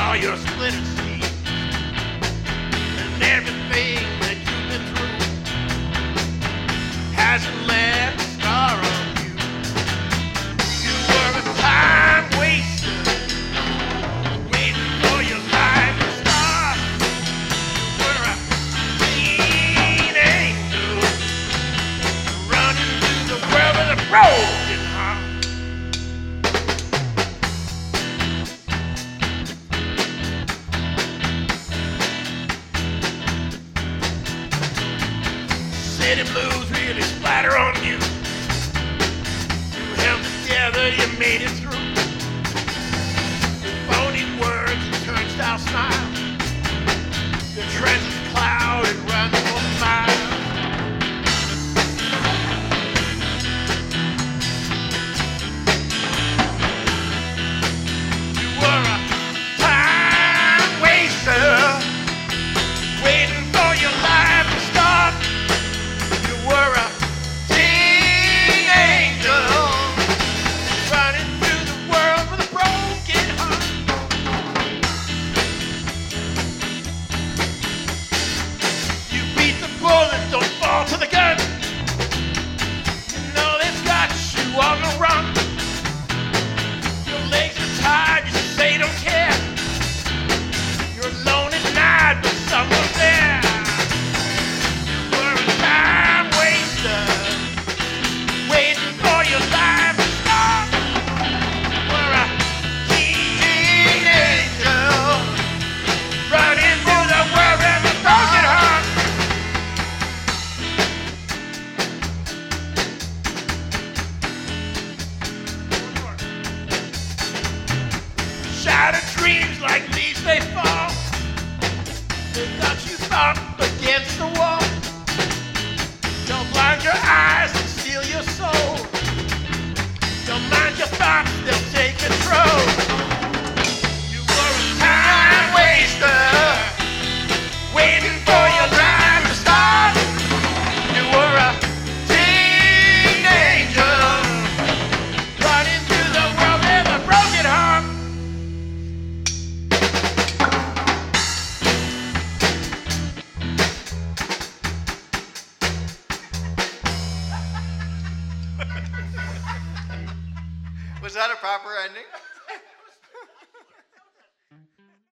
all your splinter seeds and everything that you've been through hasn't left a scar on you. You were a time waster, waiting for your life to start. You were a teen angel running through the world with a broken heart. City blues really splatter on you. You held together, you made it through. Phony words and turnstile smiles. The treasure's cloud it runs for miles. You were a time waster, waiting for your life to start. You were a teen angel running through the world with a broken heart. You beat the bullet, don't fall to the gun. You know they've got you on the run. Your legs are tired, you say don't care. You're alone at night, but someone's there. You were a time waster, waiting for your life to start. You were a teen angel, running through the world with a broken heart. Shattered dreams like leaves they fall. They got you thumped against the wall. Don't blind your eyes and steal your soul. Don't mind your thoughts, they'll take control. You were a time waster, waiting for your time to start. You were a teen angel, running through the world with a broken heart. Was that a proper ending?